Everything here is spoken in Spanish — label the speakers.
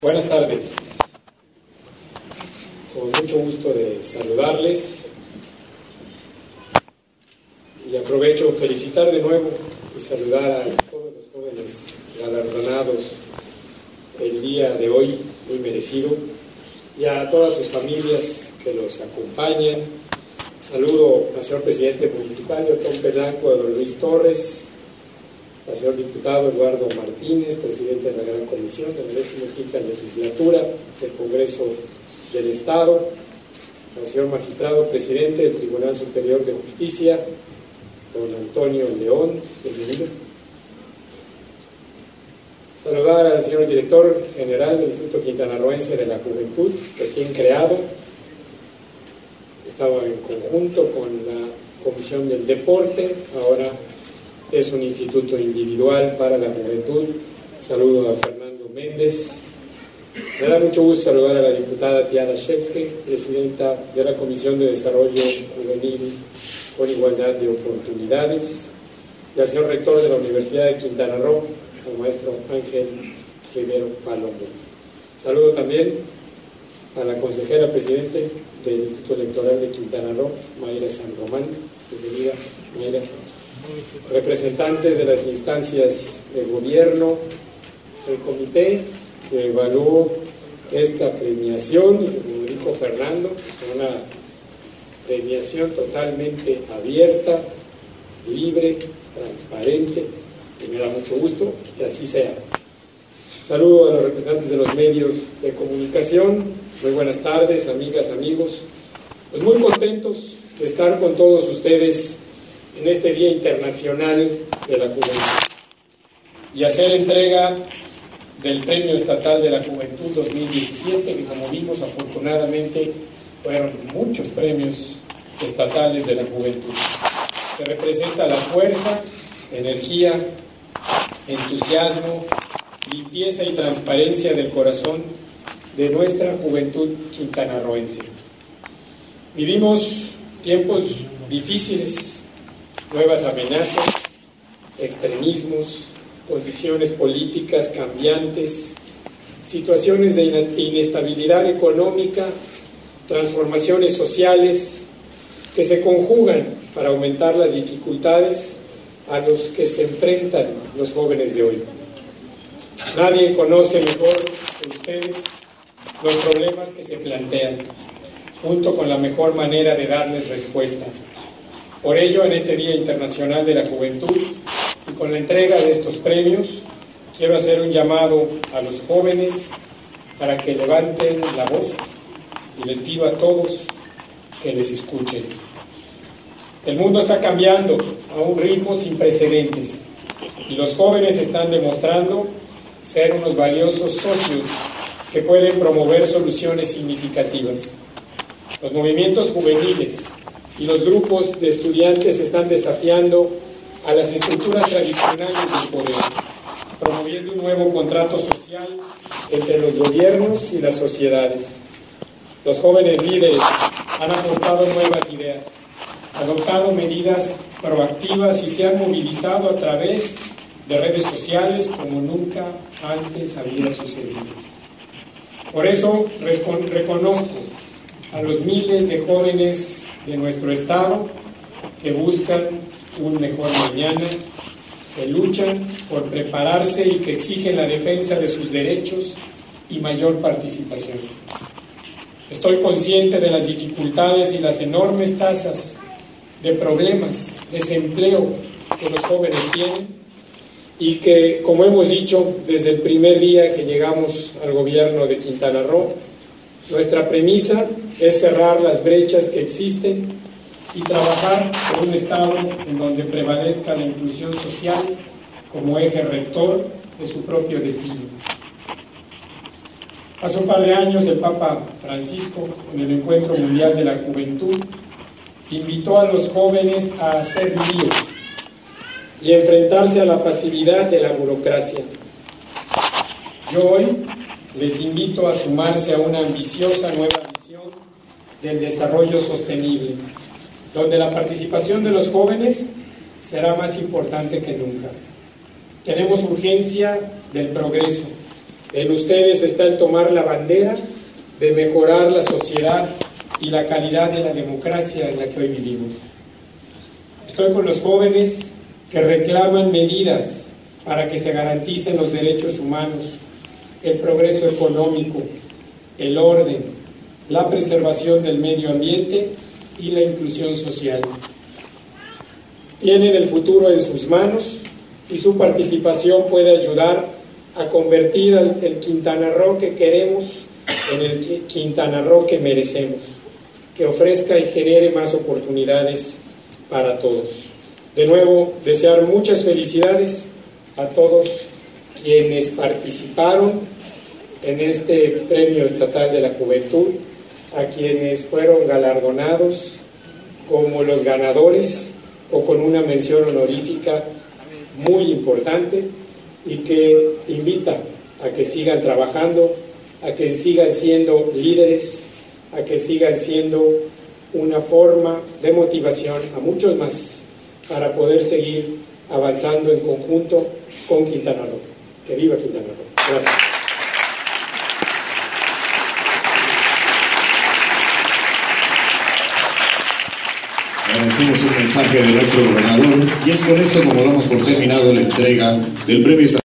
Speaker 1: Buenas tardes, con mucho gusto de saludarles y aprovecho felicitar de nuevo y saludar a todos los jóvenes galardonados el día de hoy, muy merecido, y a todas sus familias que los acompañan. Saludo al señor presidente municipal de Otompe Blanco, a don Luis Torres, al señor diputado Eduardo Martínez, presidente de la Gran Comisión de la 15ª Legislatura del Congreso del Estado, al señor magistrado presidente del Tribunal Superior de Justicia, don Antonio León, bienvenido. Saludar al señor director general del Instituto Quintanarroense de la Juventud, recién creado. Estaba en conjunto con la Comisión del Deporte, ahora es un instituto individual para la juventud. Saludo a Fernando Méndez. Me da mucho gusto saludar a la diputada Tiana Shevsky, presidenta de la Comisión de Desarrollo Juvenil con Igualdad de Oportunidades, y al señor rector de la Universidad de Quintana Roo, al maestro Ángel Rivero Palomo. Saludo también a la consejera presidente del Instituto Electoral de Quintana Roo, Mayra San Román. Bienvenida, Mayra. Representantes de las instancias de gobierno, el comité que evaluó esta premiación, y como dijo Fernando, una premiación totalmente abierta, libre, transparente, y me da mucho gusto que así sea. Saludo a los representantes de los medios de comunicación. Muy buenas tardes, amigas, amigos. Pues muy contentos de estar con todos ustedes en este Día Internacional de la Juventud y hacer entrega del Premio Estatal de la Juventud 2017, que como vimos afortunadamente fueron muchos premios estatales de la juventud, que representa la fuerza, energía, entusiasmo, limpieza y transparencia del corazón de nuestra juventud quintanarroense. Vivimos tiempos difíciles, nuevas amenazas, extremismos, condiciones políticas cambiantes, situaciones de inestabilidad económica, transformaciones sociales que se conjugan para aumentar las dificultades a los que se enfrentan los jóvenes de hoy. Nadie conoce mejor que ustedes los problemas que se plantean, junto con la mejor manera de darles respuesta. Por ello, en este Día Internacional de la Juventud y con la entrega de estos premios, quiero hacer un llamado a los jóvenes para que levanten la voz, y les pido a todos que les escuchen. El mundo está cambiando a un ritmo sin precedentes y los jóvenes están demostrando ser unos valiosos socios que pueden promover soluciones significativas. Los movimientos juveniles y los grupos de estudiantes están desafiando a las estructuras tradicionales del poder, promoviendo un nuevo contrato social entre los gobiernos y las sociedades. Los jóvenes líderes han aportado nuevas ideas, adoptado medidas proactivas y se han movilizado a través de redes sociales como nunca antes había sucedido. Por eso reconozco a los miles de jóvenes de nuestro estado que buscan un mejor mañana, que luchan por prepararse y que exigen la defensa de sus derechos y mayor participación. Estoy consciente de las dificultades y las enormes tasas de problemas, desempleo que los jóvenes tienen y que, como hemos dicho desde el primer día que llegamos al gobierno de Quintana Roo, nuestra premisa es cerrar las brechas que existen y trabajar por un Estado en donde prevalezca la inclusión social como eje rector de su propio destino. Hace un par de años el Papa Francisco, en el Encuentro Mundial de la Juventud, invitó a los jóvenes a hacer líos y enfrentarse a la pasividad de la burocracia. Yo hoy les invito a sumarse a una ambiciosa nueva visión del desarrollo sostenible, donde la participación de los jóvenes será más importante que nunca. Tenemos urgencia del progreso, En ustedes está el tomar la bandera de mejorar la sociedad y la calidad de la democracia en la que hoy vivimos. Estoy con los jóvenes que reclaman medidas para que se garanticen los derechos humanos, el progreso económico, el orden, la preservación del medio ambiente y la inclusión social. Tienen el futuro en sus manos y su participación puede ayudar a convertir el Quintana Roo que queremos en el Quintana Roo que merecemos, que ofrezca y genere más oportunidades para todos. De nuevo, desear muchas felicidades a todos quienes participaron en este Premio Estatal de la Juventud, a quienes fueron galardonados como los ganadores o con una mención honorífica muy importante y que invita a que sigan trabajando, a que sigan siendo líderes, a que sigan siendo una forma de motivación a muchos más para poder seguir avanzando en conjunto con Quintana Roo. Que viva Quintana Roo. Gracias.
Speaker 2: Agradecemos el mensaje de nuestro gobernador y es con esto como damos por terminado la entrega del premio estatal.